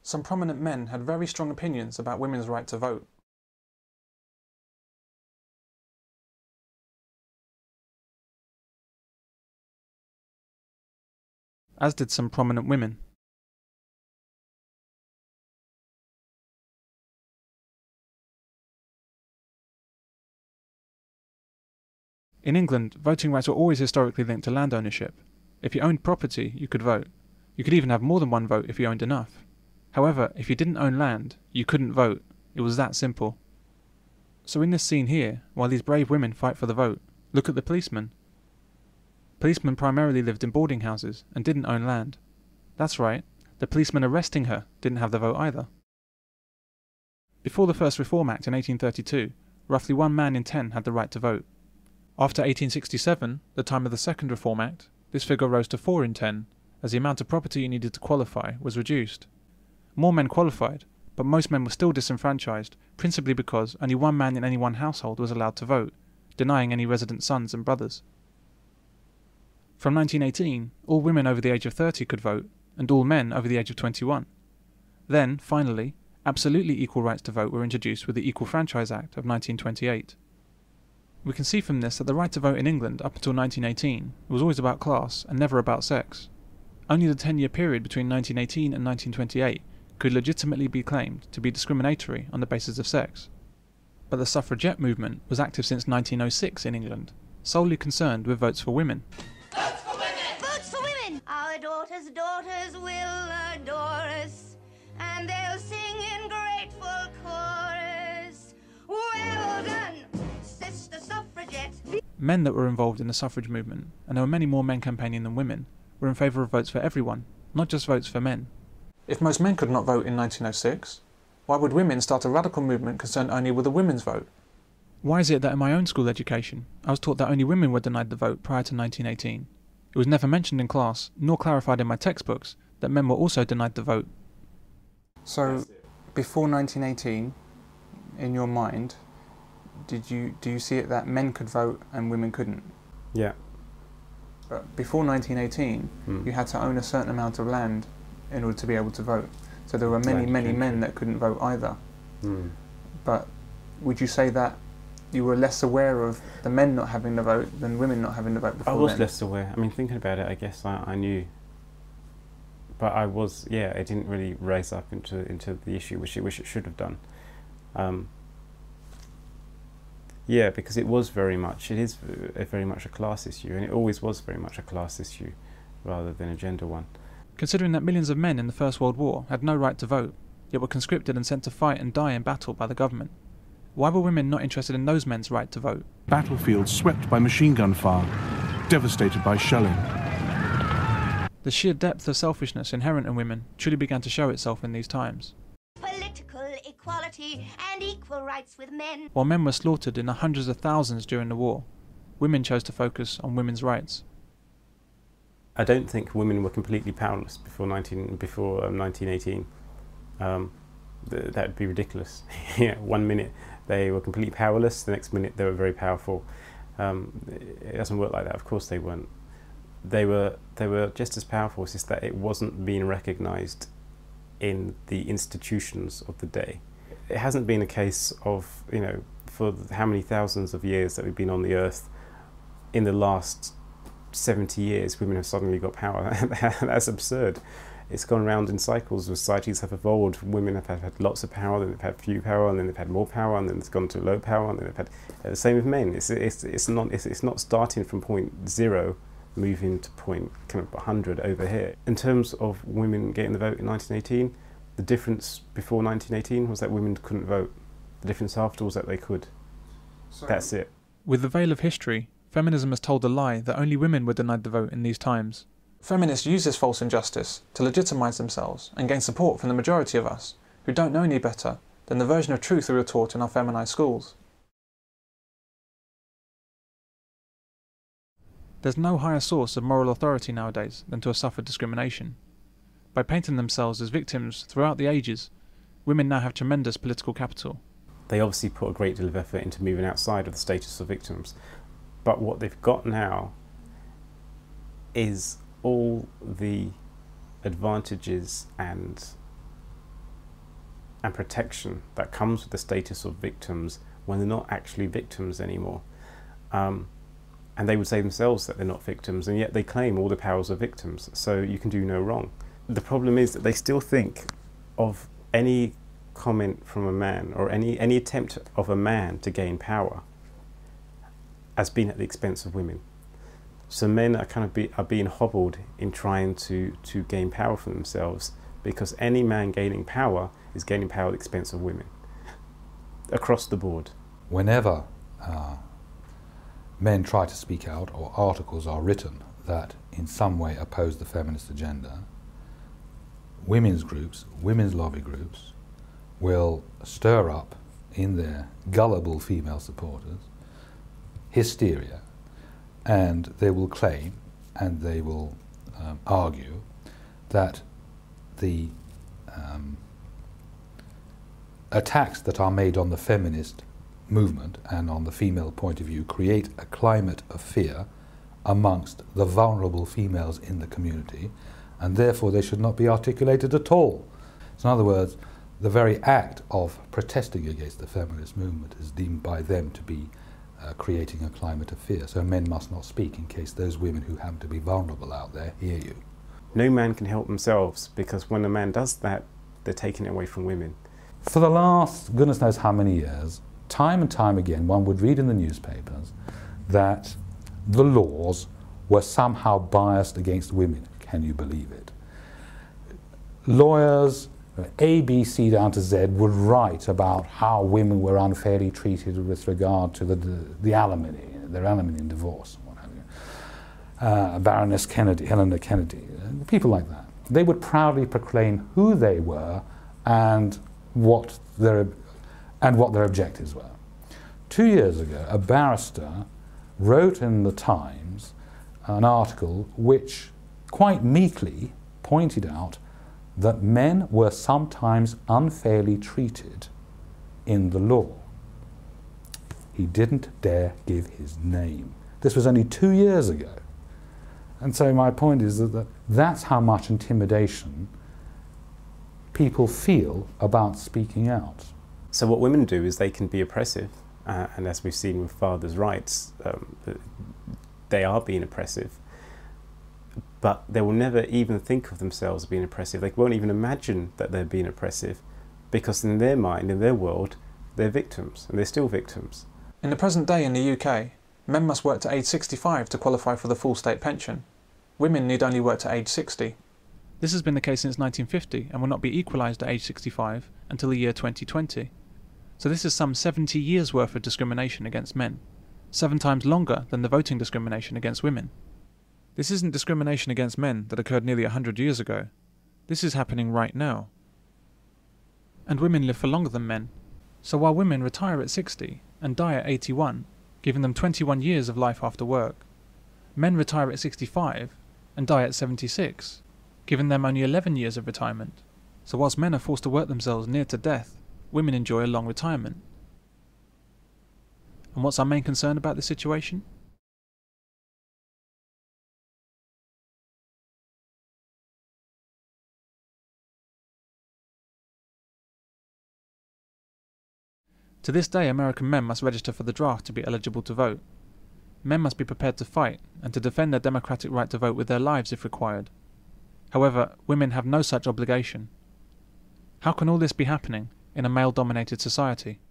some prominent men had very strong opinions about women's right to vote. As did some prominent women. In England, voting rights were always historically linked to land ownership. If you owned property, you could vote. You could even have more than one vote if you owned enough. However, if you didn't own land, you couldn't vote. It was that simple. So in this scene here, while these brave women fight for the vote, look at the policemen. Policemen primarily lived in boarding houses and didn't own land. That's right, the policeman arresting her didn't have the vote either. Before the first Reform Act in 1832, roughly 1 man in 10 had the right to vote. After 1867, the time of the second Reform Act, this figure rose to 4 in 10, as the amount of property you needed to qualify was reduced. More men qualified, but most men were still disenfranchised, principally because only 1 man in any one household was allowed to vote, denying any resident sons and brothers. From 1918, all women over the age of 30 could vote, and all men over the age of 21. Then, finally, absolutely equal rights to vote were introduced with the Equal Franchise Act of 1928. We can see from this that the right to vote in England up until 1918 was always about class and never about sex. Only the 10-year period between 1918 and 1928 could legitimately be claimed to be discriminatory on the basis of sex. But the suffragette movement was active since 1906 in England, solely concerned with votes for women. Votes for women! Votes for women! Our daughters will adore us, and they'll sing in grateful chorus. Well done, sister suffragette! Men that were involved in the suffrage movement, and there were many more men campaigning than women, were in favour of votes for everyone, not just votes for men. If most men could not vote in 1906, why would women start a radical movement concerned only with the women's vote? Why is it that in my own school education, I was taught that only women were denied the vote prior to 1918? It was never mentioned in class, nor clarified in my textbooks, that men were also denied the vote. So, before 1918, in your mind, do you see it that men could vote and women couldn't? Yeah. But before 1918, you had to own a certain amount of land in order to be able to vote. So there were many men that couldn't vote either. But would you say that you were less aware of the men not having the vote than women not having the vote before I was then? less aware. I mean, thinking about it, I guess I knew. But I was, yeah, it didn't really raise up into the issue, which it should have done. Yeah, because it is very much a class issue, and it always was very much a class issue rather than a gender one. Considering that millions of men in the First World War had no right to vote, yet were conscripted and sent to fight and die in battle by the government, why were women not interested in those men's right to vote? Battlefields swept by machine gun fire, devastated by shelling. The sheer depth of selfishness inherent in women truly began to show itself in these times. Political equality and equal rights with men. While men were slaughtered in the hundreds of thousands during the war, women chose to focus on women's rights. I don't think women were completely powerless before 1918. That would be ridiculous. Yeah, 1 minute they were completely powerless, the next minute they were very powerful. It doesn't work like that. Of course they weren't. They were just as powerful. It's just that it wasn't being recognised in the institutions of the day. It hasn't been a case of, for how many thousands of years that we've been on the earth, in the last 70 years women have suddenly got power. That's absurd. It's gone around in cycles. Societies have evolved. Women have had lots of power, then they've had few power, and then they've had more power, and then it's gone to low power, and then they've had the same with men. It's not starting from point 0, moving to point kind of 100 over here. In terms of women getting the vote in 1918, the difference before 1918 was that women couldn't vote. The difference after was that they could. That's it. With the veil of history, feminism has told a lie that only women were denied the vote in these times. Feminists use this false injustice to legitimise themselves and gain support from the majority of us, who don't know any better than the version of truth we were taught in our feminised schools. There's no higher source of moral authority nowadays than to have suffered discrimination. By painting themselves as victims throughout the ages, women now have tremendous political capital. They obviously put a great deal of effort into moving outside of the status of victims, but what they've got now is all the advantages and and protection that comes with the status of victims when they're not actually victims anymore. And they would say themselves that they're not victims, and yet they claim all the powers of victims, so you can do no wrong. The problem is that they still think of any comment from a man or any attempt of a man to gain power as being at the expense of women. So men are are being hobbled in trying to gain power for themselves, because any man gaining power is gaining power at the expense of women, across the board. Whenever men try to speak out, or articles are written that in some way oppose the feminist agenda, women's groups, women's lobby groups, will stir up in their gullible female supporters hysteria, and they will claim and they will argue that the attacks that are made on the feminist movement and on the female point of view create a climate of fear amongst the vulnerable females in the community, and therefore they should not be articulated at all. So in other words, the very act of protesting against the feminist movement is deemed by them to be creating a climate of fear. So men must not speak in case those women who happen to be vulnerable out there hear you. No man can help themselves, because when a man does that, they're taking it away from women. For the last goodness knows how many years, time and time again, one would read in the newspapers that the laws were somehow biased against women. Can you believe it? Lawyers, A, B, C down to Z, would write about how women were unfairly treated with regard to the alimony, their alimony in divorce, what have you. Baroness Kennedy, Helena Kennedy, people like that. They would proudly proclaim who they were and what their objectives were. 2 years ago, a barrister wrote in the Times an article which quite meekly pointed out that men were sometimes unfairly treated in the law. He didn't dare give his name. This was only 2 years ago. And so my point is that that's how much intimidation people feel about speaking out. So what women do is they can be oppressive, and as we've seen with fathers' rights, they are being oppressive, but they will never even think of themselves as being oppressive. They won't even imagine that they're being oppressive, because in their mind, in their world, they're victims, and they're still victims. In the present day in the UK, men must work to age 65 to qualify for the full state pension. Women need only work to age 60. This has been the case since 1950 and will not be equalised at age 65 until the year 2020. So this is some 70 years worth of discrimination against men, 7 times longer than the voting discrimination against women. This isn't discrimination against men that occurred nearly 100 years ago. This is happening right now. And women live for longer than men. So while women retire at 60 and die at 81, giving them 21 years of life after work, men retire at 65 and die at 76, giving them only 11 years of retirement. So whilst men are forced to work themselves near to death, women enjoy a long retirement. And what's our main concern about this situation? To this day, American men must register for the draft to be eligible to vote. Men must be prepared to fight and to defend their democratic right to vote with their lives if required. However, women have no such obligation. How can all this be happening in a male-dominated society?